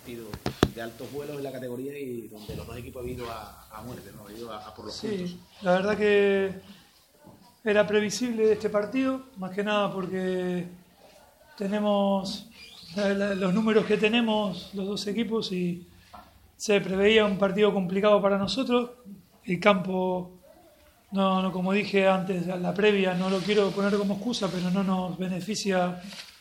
partido de altos vuelos en la categoría y donde los dos equipos han ido a muerte, ¿no? Han ido a por los puntos. Sí, la verdad que era previsible este partido, más que nada porque tenemos los números que tenemos los dos equipos y se preveía un partido complicado para nosotros. El campo, no, como dije antes, la previa, no lo quiero poner como excusa, pero no nos beneficia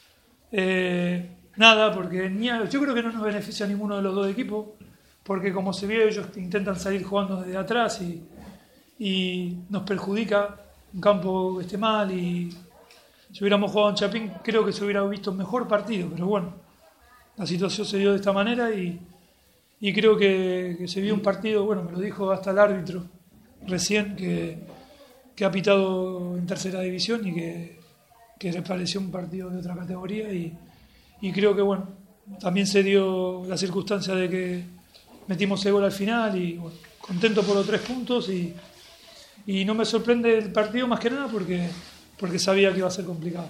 nada, porque yo creo que no nos beneficia a ninguno de los dos equipos, porque como se vio, ellos intentan salir jugando desde atrás y nos perjudica un campo que esté mal. Y si hubiéramos jugado en Chapín, creo que se hubiera visto un mejor partido, pero bueno, la situación se dio de esta manera y creo que se vio un partido, bueno, me lo dijo hasta el árbitro recién, que ha pitado en tercera división y que le pareció un partido de otra categoría y creo que, bueno, también se dio la circunstancia de que metimos el gol al final y, bueno, contento por los 3 puntos y no me sorprende el partido más que nada porque sabía que iba a ser complicado.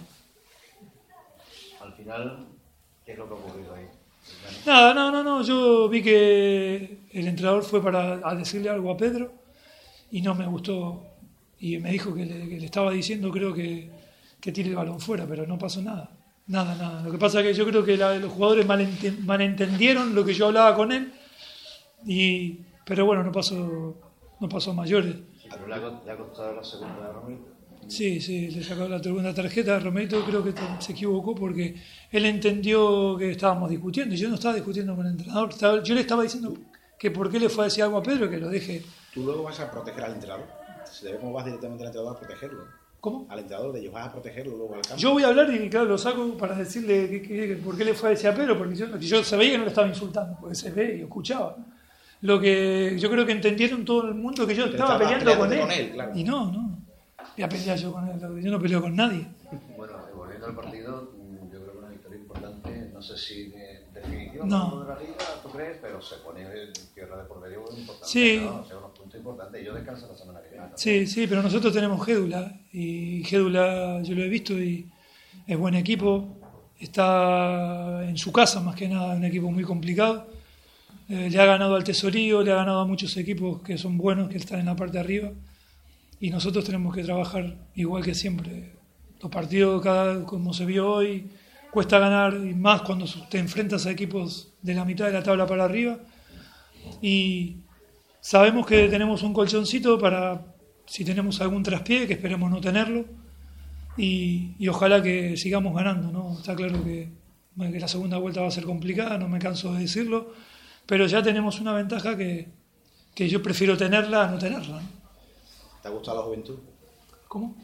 Al final, ¿qué es lo que ha ocurrido ahí? Nada, no, yo vi que el entrenador fue a decirle algo a Pedro y no me gustó y me dijo que le estaba diciendo, creo que tire el balón fuera, pero no pasó nada. Nada. Lo que pasa es que yo creo que los jugadores malentendieron lo que yo hablaba con él, pero bueno, no pasó a mayores. Sí, pero le ha costado la segunda de Romerito. Sí, le sacó la segunda tarjeta. Romerito creo que se equivocó porque él entendió que estábamos discutiendo y yo no estaba discutiendo con el entrenador. Yo le estaba diciendo que por qué le fue a decir algo a Pedro, que lo deje. ¿Tú luego vas a proteger al entrenador? ¿Cómo vas directamente al entrenador a protegerlo? ¿Cómo? Al entrenador de ellos, vas a protegerlo luego al campo. Yo voy a hablar y claro, lo saco para decirle por qué le fue a decir a Pedro, porque yo sabía que no lo estaba insultando, porque se ve y escuchaba. Lo que yo creo que entendieron todo el mundo que yo estaba peleando con él. Claro. Y no. Voy a pelear yo con él, yo no peleo con nadie. Bueno, volviendo al partido, yo creo que una victoria importante, no sé si definitiva No. de la liga, tú crees, pero se pone en tierra de por medio importante, Sí. ¿no? O sea, unos puntos importantes. Ellos descansan la semana que viene. Sí, pero nosotros tenemos Gédula y Gédula yo lo he visto y es buen equipo, está en su casa más que nada, un equipo muy complicado. Le ha ganado al Tesorío, le ha ganado a muchos equipos que son buenos, que están en la parte de arriba. Y nosotros tenemos que trabajar igual que siempre. Los partidos, como se vio hoy, cuesta ganar, y más cuando te enfrentas a equipos de la mitad de la tabla para arriba. Y sabemos que tenemos un colchoncito para, si tenemos algún traspié, que esperemos no tenerlo. Y ojalá que sigamos ganando, ¿no? Está claro que la segunda vuelta va a ser complicada, no me canso de decirlo. Pero ya tenemos una ventaja que yo prefiero tenerla a no tenerla, ¿no? ¿Te ha gustado la juventud? ¿Cómo?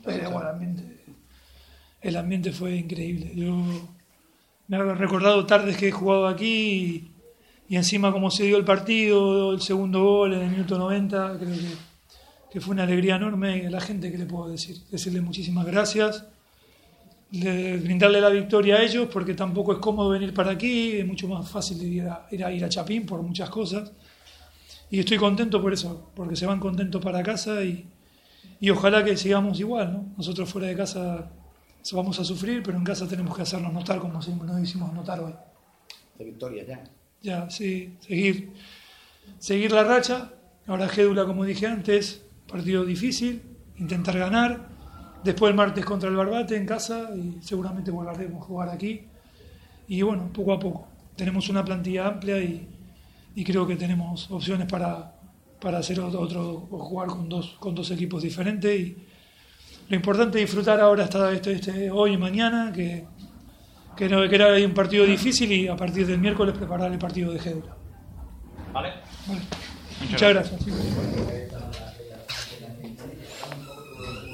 El ambiente fue increíble. Yo me he recordado tardes que he jugado aquí y encima como se dio el partido, el segundo gol en el minuto 90, creo que fue una alegría enorme. A la gente, ¿qué le puedo decir? Decirle muchísimas gracias, brindarle la victoria a ellos, porque tampoco es cómodo venir para aquí, es mucho más fácil ir a Chapín por muchas cosas. Y estoy contento por eso, porque se van contentos para casa y ojalá que sigamos igual, ¿no? Nosotros fuera de casa vamos a sufrir, pero en casa tenemos que hacernos notar como nos hicimos notar hoy. De victoria ya. Ya, sí, seguir la racha. Ahora Gédula, como dije antes, partido difícil, intentar ganar. Después el martes contra el Barbate en casa y seguramente volveremos a jugar aquí. Y bueno, poco a poco. Tenemos una plantilla amplia y creo que tenemos opciones para hacer otro o jugar con dos equipos diferentes. Y lo importante es disfrutar ahora hasta hoy y mañana, que era un partido difícil y a partir del miércoles preparar el partido de Gédula. Vale. Muchas gracias.